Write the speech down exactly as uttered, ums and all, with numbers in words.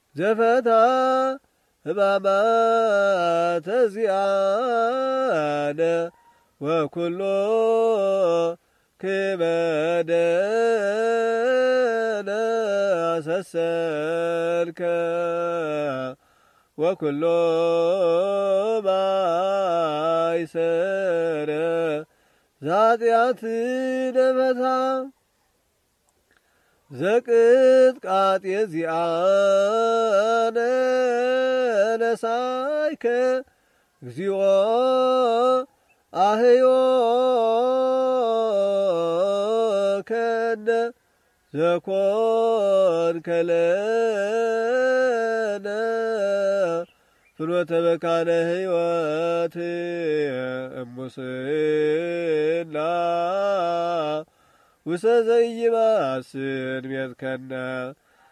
ዘፈታ ሕማማተ ዚአነ ወኩሎ ክበደነ አሰሰልከ ወኩሎ ማይሰረ ዛጢአትነ ፈታ ዘቅጥቃጤ ዚአነ ነሳይከ እግዚኦ አህዮ ከነ ዘኮንከ ለነ ፍኖተ መካነ ሕይወት እሙስና ውሰ ዘይማስን ቤትከነ